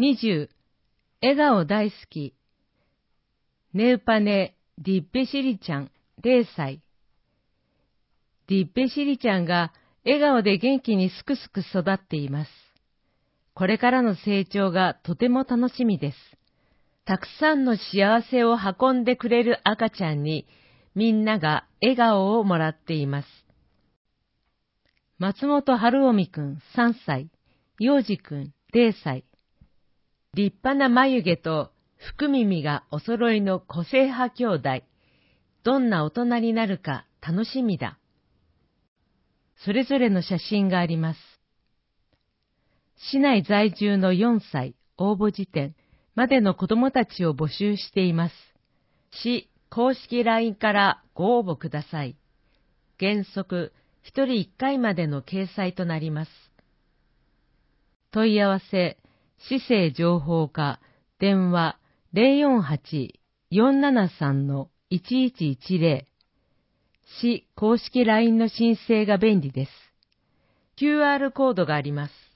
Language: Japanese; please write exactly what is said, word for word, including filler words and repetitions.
にじゅう、笑顔大好き。ネウパネ・ディッペシリちゃん、れいさい。ディッペシリちゃんが笑顔で元気にすくすく育っています。これからの成長がとても楽しみです。たくさんの幸せを運んでくれる赤ちゃんに、みんなが笑顔をもらっています。松本春臣くんさんさい、陽次くんれいさい。立派な眉毛と福耳がお揃いの個性派兄弟。どんな大人になるか楽しみだ。それぞれの写真があります。市内在住のよんさい応募時点までの子どもたちを募集しています。市公式 ライン からご応募ください。原則ひとりいっかいまでの掲載となります。問い合わせ、市政情報課、電話 ゼロよんはち よんななさん いちいちいちゼロ。市公式 ライン の申請が便利です。キューアール コードがあります。